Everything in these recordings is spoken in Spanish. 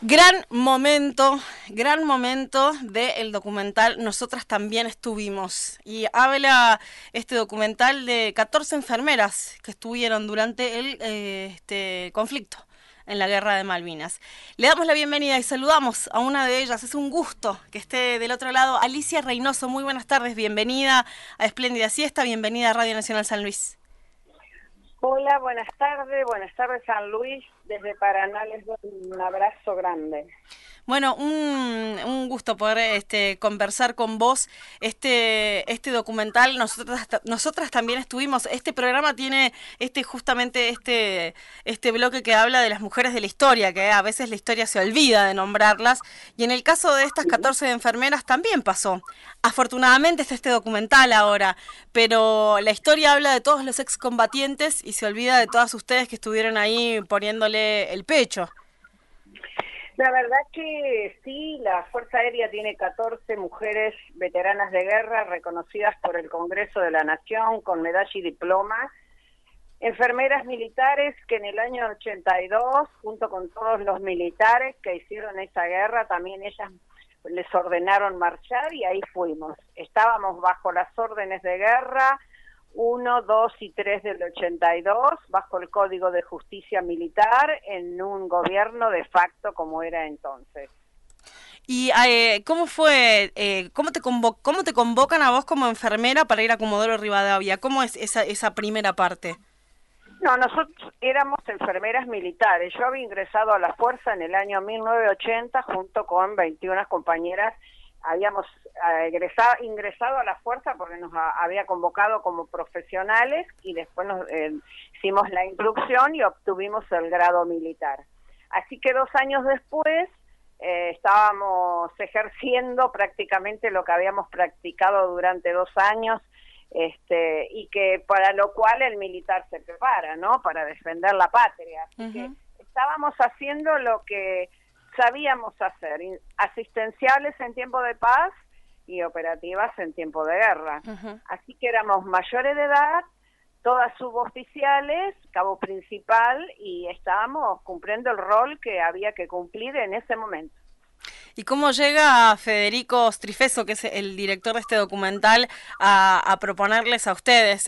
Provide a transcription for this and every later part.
Gran momento del documental Nosotras también estuvimos. Y habla este documental de 14 enfermeras que estuvieron durante el conflicto en la Guerra de Malvinas. Le damos la bienvenida y saludamos a una de ellas. Es un gusto que esté del otro lado. Alicia Reynoso, muy buenas tardes. Bienvenida a Espléndida Siesta, bienvenida a Radio Nacional San Luis. Hola, buenas tardes San Luis, desde Paraná les doy un abrazo grande. Bueno, un gusto poder conversar con vos. Este documental, nosotras también estuvimos. Este programa tiene justamente este bloque que habla de las mujeres de la historia, que a veces la historia se olvida de nombrarlas. Y en el caso de estas Sí. 14 enfermeras también pasó. Afortunadamente está este documental ahora, pero la historia habla de todos los excombatientes y se olvida de todas ustedes que estuvieron ahí poniéndole el pecho. La verdad que sí, la Fuerza Aérea tiene 14 mujeres veteranas de guerra reconocidas por el Congreso de la Nación con medalla y diploma, enfermeras militares que en el año 82, junto con todos los militares que hicieron esa guerra, también ellas les ordenaron marchar y ahí fuimos. Estábamos bajo las órdenes de guerra 1, 2 y 3 del 82, bajo el Código de Justicia Militar, en un gobierno de facto como era entonces. ¿Y cómo fue, cómo te convocan a vos como enfermera para ir a Comodoro Rivadavia? ¿Cómo es esa primera parte? No, nosotros éramos enfermeras militares. Yo había ingresado a la fuerza en el año 1980 junto con 21 compañeras. Habíamos ingresado a la fuerza porque nos había convocado como profesionales y después nos hicimos la instrucción y obtuvimos el grado militar. Así que 2 años después estábamos ejerciendo prácticamente lo que habíamos practicado durante 2 años, y que para lo cual el militar se prepara, ¿no? Para defender la patria. Así que estábamos haciendo lo que sabíamos hacer, asistenciales en tiempo de paz y operativas en tiempo de guerra. Así que éramos mayores de edad, todas suboficiales, cabo principal, y estábamos cumpliendo el rol que había que cumplir en ese momento. ¿Y cómo llega Federico Strifeso, que es el director de este documental, a proponerles a ustedes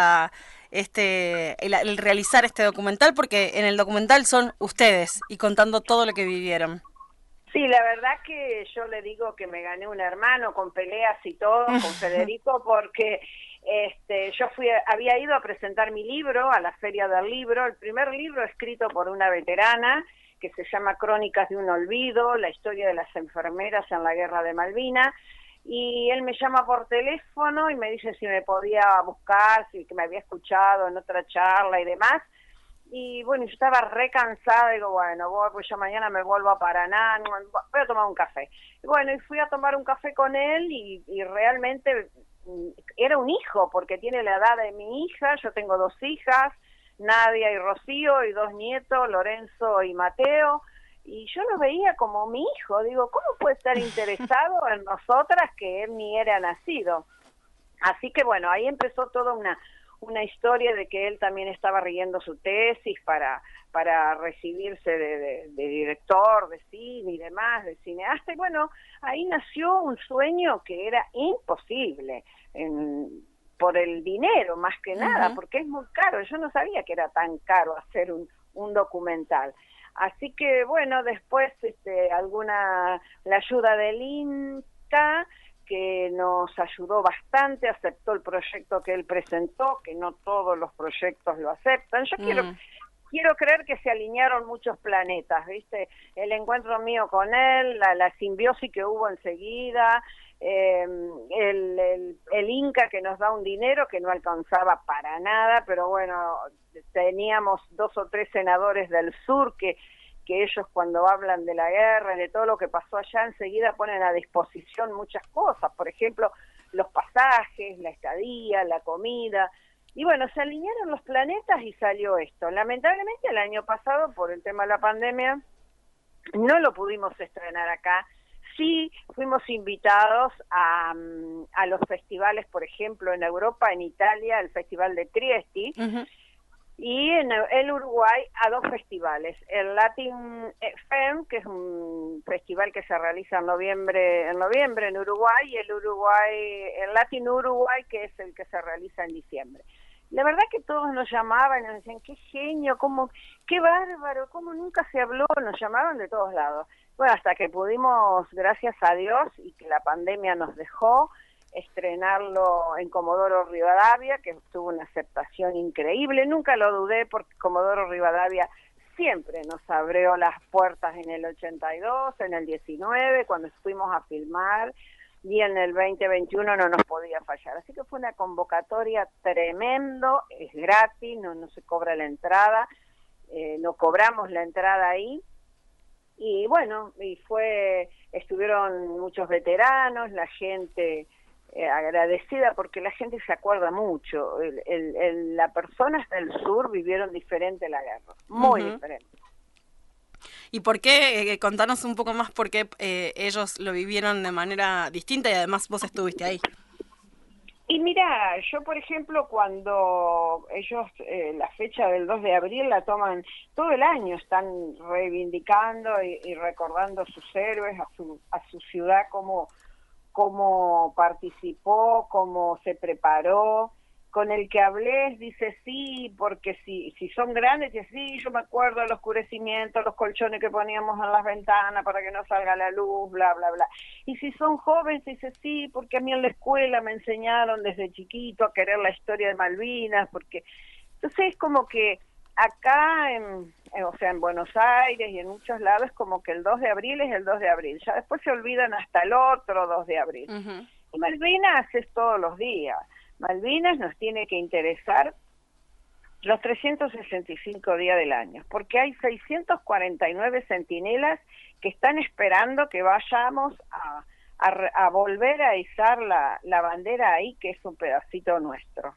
el realizar este documental? Porque en el documental son ustedes y contando todo lo que vivieron. Sí, la verdad que yo le digo que me gané un hermano con peleas y todo, con Federico, porque yo había ido a presentar mi libro a la Feria del Libro, el primer libro escrito por una veterana, que se llama Crónicas de un olvido, la historia de las enfermeras en la Guerra de Malvinas, y él me llama por teléfono y me dice si me podía buscar, si que me había escuchado en otra charla y demás. Y bueno, yo estaba re cansada, digo, bueno, pues yo mañana me vuelvo a Paraná, voy a tomar un café. Y bueno, y fui a tomar un café con él y realmente era un hijo, porque tiene la edad de mi hija, yo tengo 2 hijas, Nadia y Rocío, y 2 nietos, Lorenzo y Mateo, y yo lo veía como mi hijo. Digo, ¿cómo puede estar interesado en nosotras que él ni era nacido? Así que bueno, ahí empezó toda una historia de que él también estaba riendo su tesis para recibirse de director de cine y demás, de cineasta, y bueno, ahí nació un sueño que era imposible, por el dinero más que nada, porque es muy caro. Yo no sabía que era tan caro hacer un documental. Así que bueno, después la ayuda del Inca, que nos ayudó bastante, aceptó el proyecto que él presentó, que no todos los proyectos lo aceptan. Yo quiero creer que se alinearon muchos planetas, ¿viste? El encuentro mío con él, la simbiosis que hubo enseguida, el Inca que nos da un dinero que no alcanzaba para nada, pero bueno, teníamos 2 o 3 senadores del sur que ellos cuando hablan de la guerra y de todo lo que pasó allá enseguida ponen a disposición muchas cosas, por ejemplo, los pasajes, la estadía, la comida, y bueno, se alinearon los planetas y salió esto. Lamentablemente el año pasado, por el tema de la pandemia, no lo pudimos estrenar acá. Sí fuimos invitados a los festivales, por ejemplo, en Europa, en Italia, el Festival de Trieste, y en el Uruguay a 2 festivales, el Latin Fem, que es un festival que se realiza en noviembre en Uruguay, y el Latin Uruguay, que es el que se realiza en diciembre. La verdad que todos nos llamaban y nos decían, qué genio, qué bárbaro, cómo nunca se habló, nos llamaban de todos lados. Bueno, hasta que pudimos, gracias a Dios, y que la pandemia nos dejó, estrenarlo en Comodoro Rivadavia, que tuvo una aceptación increíble. Nunca lo dudé porque Comodoro Rivadavia siempre nos abrió las puertas en el 82, en el 19, cuando fuimos a filmar, y en el 2021 no nos podía fallar. Así que fue una convocatoria tremendo, es gratis, no se cobra la entrada, no cobramos la entrada ahí. Y bueno, estuvieron muchos veteranos, la gente agradecida porque la gente se acuerda mucho. Las personas del sur vivieron diferente la guerra, muy diferente. ¿Y por qué? Contanos un poco más por qué ellos lo vivieron de manera distinta y además vos estuviste ahí. Y mira, yo por ejemplo, cuando ellos la fecha del 2 de abril la toman todo el año, están reivindicando y recordando a sus héroes, a su ciudad, cómo participó, cómo se preparó. Con el que hablé dice sí, porque si son grandes, dice sí, yo me acuerdo del oscurecimiento, los colchones que poníamos en las ventanas para que no salga la luz, bla, bla, bla. Y si son jóvenes, dice sí, porque a mí en la escuela me enseñaron desde chiquito a querer la historia de Malvinas, porque entonces es como que acá, o sea, en Buenos Aires y en muchos lados, es como que el 2 de abril es el 2 de abril, ya después se olvidan hasta el otro 2 de abril. Y Malvinas es todos los días. Malvinas nos tiene que interesar los 365 días del año, porque hay 649 centinelas que están esperando que vayamos a volver a izar la bandera ahí, que es un pedacito nuestro.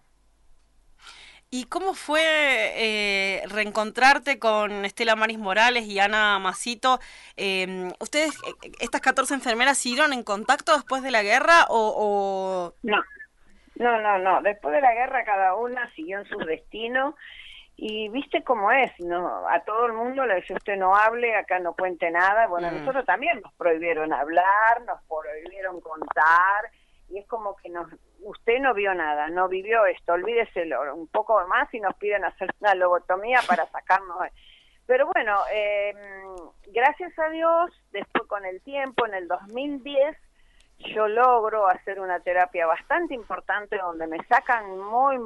¿Y cómo fue reencontrarte con Estela Maris Morales y Ana Masito? ¿Ustedes, estas 14 enfermeras, siguieron en contacto después de la guerra o...? No. No. Después de la guerra cada una siguió en su destino y viste cómo es, ¿no? A todo el mundo le dice usted no hable, acá no cuente nada. Bueno, a nosotros también nos prohibieron hablar, nos prohibieron contar y es como que usted no vio nada, no vivió esto, olvídeselo un poco más y nos piden hacer una lobotomía para sacarnos. Pero bueno, gracias a Dios, después con el tiempo, en el 2010, yo logro hacer una terapia bastante importante donde me sacan muy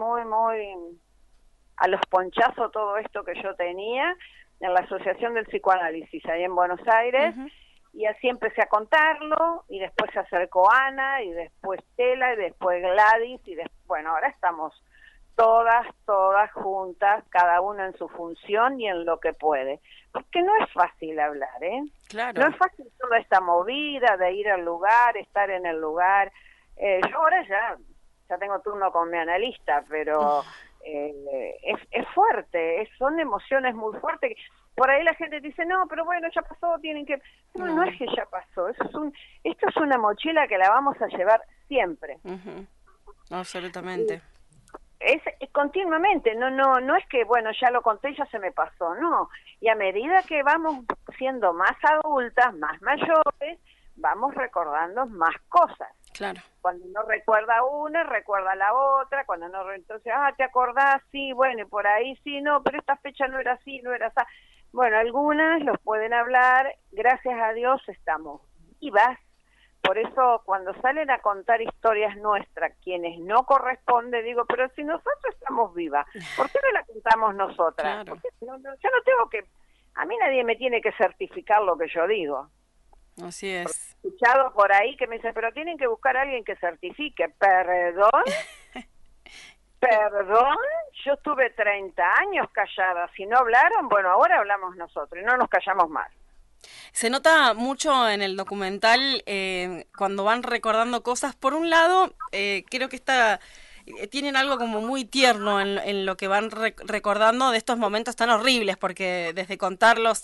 a los ponchazos todo esto que yo tenía en la Asociación del Psicoanálisis ahí en Buenos Aires, y así empecé a contarlo, y después se acercó Ana, y después Tela, y después Gladys, y bueno, ahora estamos todas juntas, cada una en su función y en lo que puede. Porque no es fácil hablar, ¿eh? Claro. No es fácil toda esta movida de ir al lugar, estar en el lugar. Yo ahora ya tengo turno con mi analista, pero es fuerte, son emociones muy fuertes. Por ahí la gente dice, no, pero bueno, ya pasó, tienen que... No es que ya pasó, esto es una mochila que la vamos a llevar siempre. Absolutamente. Es continuamente, no es que, bueno, ya lo conté y ya se me pasó, no. Y a medida que vamos siendo más adultas, más mayores, vamos recordando más cosas. Claro. Cuando no recuerda una, recuerda la otra, cuando no, entonces, ¿te acordás? Sí, bueno, y por ahí sí, no, pero esta fecha no era así, no era así. Bueno, algunas los pueden hablar, gracias a Dios estamos vivas. Por eso cuando salen a contar historias nuestras, quienes no corresponde, digo, pero si nosotros estamos vivas, ¿por qué no la contamos nosotras? Claro. Yo no tengo que, a mí nadie me tiene que certificar lo que yo digo. Así es. He escuchado por ahí que me dicen, pero tienen que buscar a alguien que certifique. ¿Perdón? ¿Perdón? Yo estuve 30 años callada. Si no hablaron, bueno, ahora hablamos nosotros y no nos callamos más. Se nota mucho en el documental cuando van recordando cosas. Por un lado, creo que tienen algo como muy tierno en lo que van recordando de estos momentos tan horribles, porque desde contarlos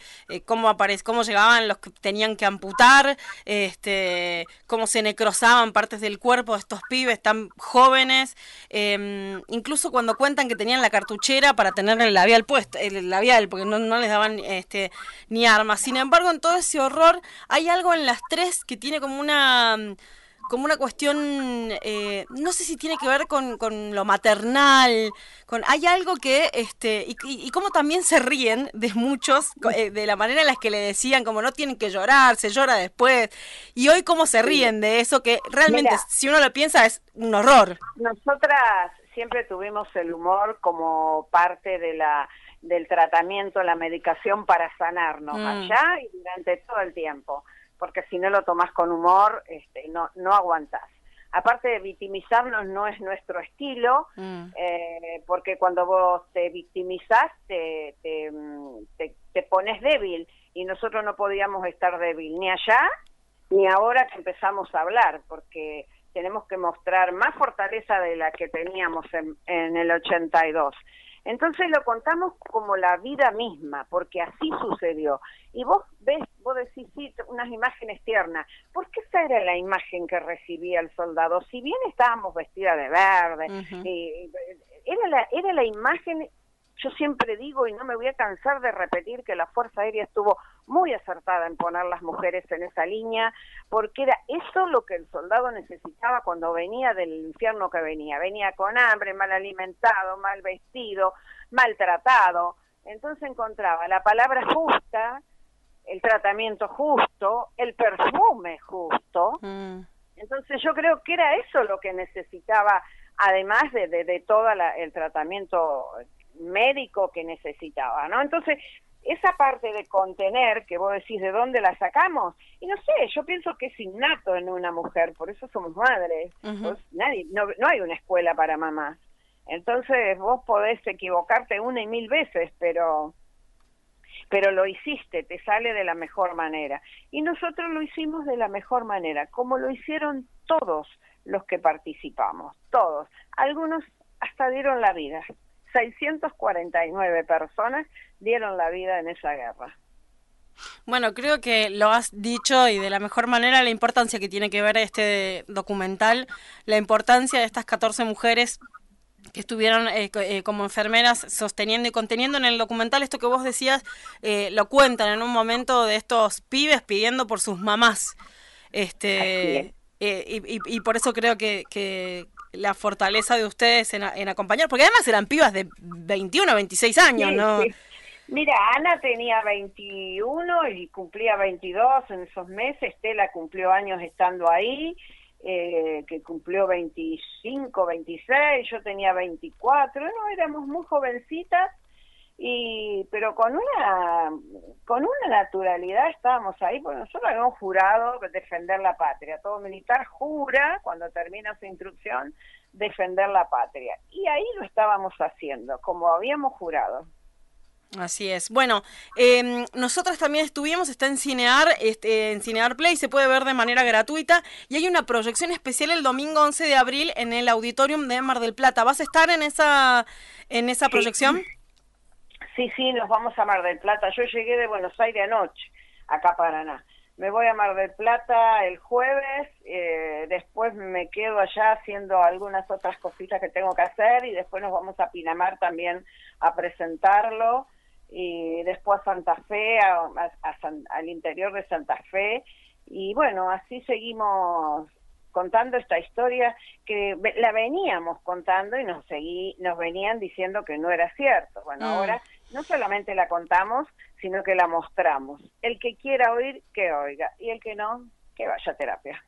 cómo llegaban los que tenían que amputar, cómo se necrosaban partes del cuerpo de estos pibes tan jóvenes, incluso cuando cuentan que tenían la cartuchera para tener el labial puesto, el labial, porque no les daban ni armas. Sin embargo, en todo ese horror hay algo en las tres que tiene como una cuestión, no sé si tiene que ver con lo maternal, hay algo que, y cómo también se ríen de muchos, de la manera en la que le decían, como no tienen que llorar, se llora después, y hoy cómo se ríen de eso, que realmente, Mira, si uno lo piensa, es un horror. nosotras siempre tuvimos el humor como parte del tratamiento, la medicación para sanarnos allá y durante todo el tiempo, porque si no lo tomás con humor, no aguantás. Aparte de victimizarnos no es nuestro estilo, porque cuando vos te victimizás te pones débil, y nosotros no podíamos estar débil ni allá ni ahora que empezamos a hablar, porque tenemos que mostrar más fortaleza de la que teníamos en el 82. Entonces lo contamos como la vida misma, porque así sucedió. Y vos decís, sí, unas imágenes tiernas. ¿Por qué esa era la imagen que recibía el soldado? Si bien estábamos vestidas de verde, era la imagen. Yo siempre digo, y no me voy a cansar de repetir, que la Fuerza Aérea estuvo muy acertada en poner las mujeres en esa línea, porque era eso lo que el soldado necesitaba cuando venía del infierno que venía. Venía con hambre, mal alimentado, mal vestido, maltratado. Entonces encontraba la palabra justa, el tratamiento justo, el perfume justo. Entonces yo creo que era eso lo que necesitaba, además de todo el tratamiento médico que necesitaba, ¿no? Entonces, esa parte de contener, que vos decís de dónde la sacamos, y no sé, yo pienso que es innato en una mujer, por eso somos madres. No hay una escuela para mamás. Entonces, vos podés equivocarte una y mil veces, pero lo hiciste, te sale de la mejor manera. Y nosotros lo hicimos de la mejor manera, como lo hicieron todos los que participamos, todos. Algunos hasta dieron la vida. 649 personas dieron la vida en esa guerra. Bueno, creo que lo has dicho y de la mejor manera, la importancia que tiene que ver este documental, la importancia de estas 14 mujeres que estuvieron como enfermeras sosteniendo y conteniendo en el documental. Esto que vos decías, lo cuentan en un momento de estos pibes pidiendo por sus mamás. Y por eso creo que la fortaleza de ustedes en acompañar, porque además eran pibas de 21, 26 años, sí, ¿no? Sí. Mira, Ana tenía 21 y cumplía 22 en esos meses. Estela cumplió años estando ahí, que cumplió 25, 26, yo tenía 24, no, éramos muy jovencitas, pero con una naturalidad estábamos ahí, porque nosotros habíamos jurado defender la patria. Todo militar jura, cuando termina su instrucción, defender la patria. Y ahí lo estábamos haciendo, como habíamos jurado. Así es. Bueno, nosotras también estuvimos, está en Cinear, en Cinear Play, se puede ver de manera gratuita, y hay una proyección especial el domingo 11 de abril en el Auditorium de Mar del Plata. ¿Vas a estar en esa proyección? Sí, nos vamos a Mar del Plata. Yo llegué de Buenos Aires anoche, acá a Paraná. Me voy a Mar del Plata el jueves, después me quedo allá haciendo algunas otras cositas que tengo que hacer, y después nos vamos a Pinamar también a presentarlo, y después a Santa Fe, al interior de Santa Fe, y bueno, así seguimos contando esta historia que la veníamos contando y nos venían diciendo que no era cierto. Bueno, ahora no solamente la contamos, sino que la mostramos. El que quiera oír, que oiga, y el que no, que vaya a terapia.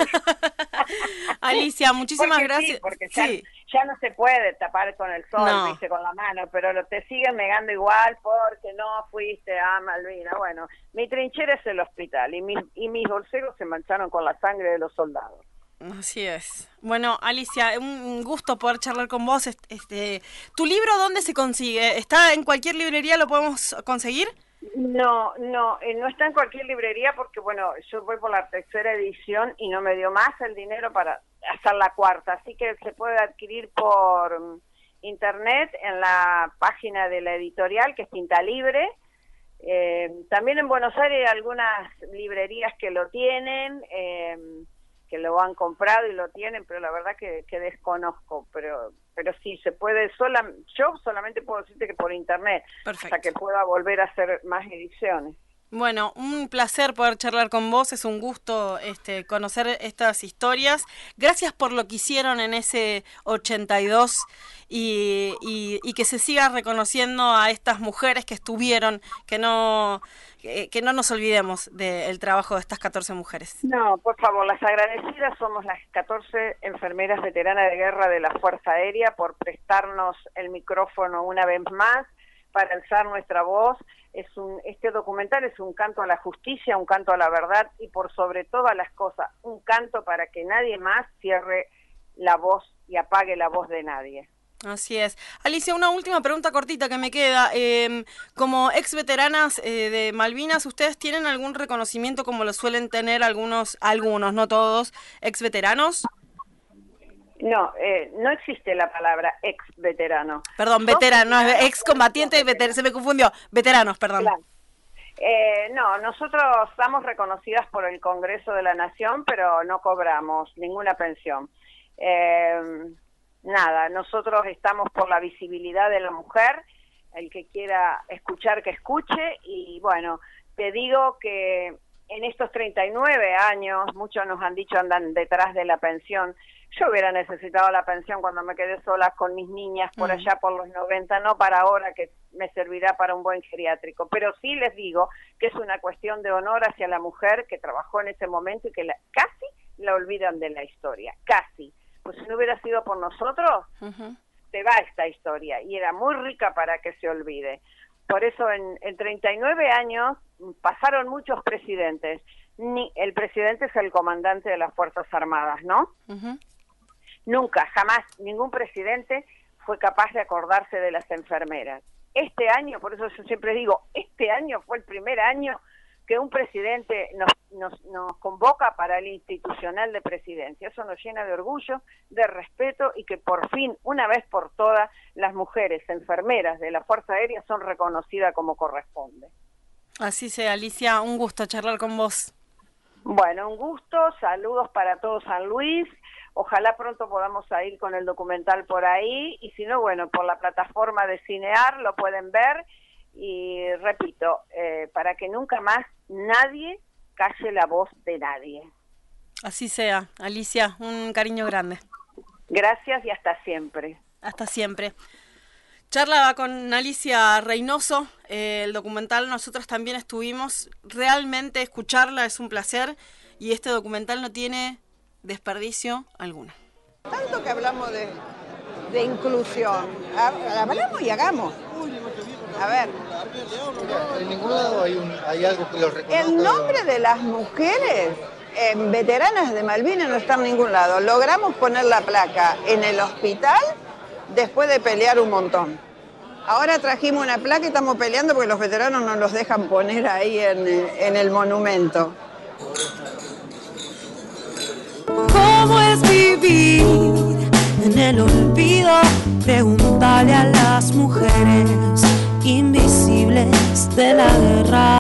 Alicia, muchísimas gracias. Sí, porque ya no se puede tapar con el sol, no. Dice, con la mano, pero te siguen negando igual porque no fuiste a Malvinas. Bueno, mi trinchera es el hospital, y mis bolseros se mancharon con la sangre de los soldados. Así es. Bueno, Alicia, un gusto poder charlar con vos. ¿Tu libro dónde se consigue? ¿Está en cualquier librería? ¿Lo podemos conseguir? No está en cualquier librería porque, bueno, yo voy por la tercera edición y no me dio más el dinero para hacer la cuarta, así que se puede adquirir por internet en la página de la editorial, que es Tinta Libre. También en Buenos Aires hay algunas librerías que lo tienen, que lo han comprado y lo tienen, pero la verdad que desconozco, pero sí se puede, yo solamente puedo decirte que por internet. Perfecto. Hasta que pueda volver a hacer más ediciones. Bueno, un placer poder charlar con vos, es un gusto conocer estas historias. Gracias por lo que hicieron en ese 82 y que se siga reconociendo a estas mujeres que estuvieron, que no nos olvidemos del trabajo de estas 14 mujeres. No, por favor, las agradecidas somos las 14 enfermeras veteranas de guerra de la Fuerza Aérea por prestarnos el micrófono una vez más para alzar nuestra voz. Este documental es un canto a la justicia, un canto a la verdad y por sobre todas las cosas, un canto para que nadie más cierre la voz y apague la voz de nadie. Así es. Alicia, una última pregunta cortita que me queda. Como ex veteranas de Malvinas, ¿ustedes tienen algún reconocimiento como lo suelen tener algunos, no todos, ex veteranos? No, no existe la palabra ex veterano. Perdón, veterano, ex combatiente, se me confundió. Veteranos, perdón. Claro. No, nosotros estamos reconocidas por el Congreso de la Nación, pero no cobramos ninguna pensión. Nada, nosotros estamos por la visibilidad de la mujer, el que quiera escuchar que escuche, y bueno, te digo que en estos 39 años, muchos nos han dicho andan detrás de la pensión. Yo hubiera necesitado la pensión cuando me quedé sola con mis niñas por allá por los 90, no para ahora que me servirá para un buen geriátrico. Pero sí les digo que es una cuestión de honor hacia la mujer que trabajó en ese momento y que casi la olvidan de la historia, casi. Pues si no hubiera sido por nosotros, se va esta historia y era muy rica para que se olvide. Por eso en 39 años pasaron muchos presidentes. El presidente es el comandante de las Fuerzas Armadas, ¿no? Nunca, jamás, ningún presidente fue capaz de acordarse de las enfermeras. Este año, por eso yo siempre digo, este año fue el primer año que un presidente nos convoca para el institucional de presidencia. Eso nos llena de orgullo, de respeto y que por fin, una vez por todas, las mujeres enfermeras de la Fuerza Aérea son reconocidas como corresponde. Así sea, Alicia, un gusto charlar con vos. Bueno, un gusto, saludos para todo San Luis. Ojalá pronto podamos ir con el documental por ahí y si no, bueno, por la plataforma de Cinear lo pueden ver y repito, para que nunca más nadie calle la voz de nadie. Así sea, Alicia, un cariño grande. Gracias y hasta siempre. Hasta siempre. Charlaba con Alicia Reynoso, el documental nosotros también estuvimos, realmente escucharla es un placer y este documental no tiene desperdicio alguno. Tanto que hablamos de inclusión, hablamos y hagamos. A ver. En ningún lado hay algo que lo reconozca. El nombre de las mujeres en veteranas de Malvinas no está en ningún lado. Logramos poner la placa en el hospital después de pelear un montón. Ahora trajimos una placa y estamos peleando porque los veteranos no los dejan poner ahí en el monumento. ¿Cómo es vivir en el olvido? Pregúntale a las mujeres invisibles de la guerra.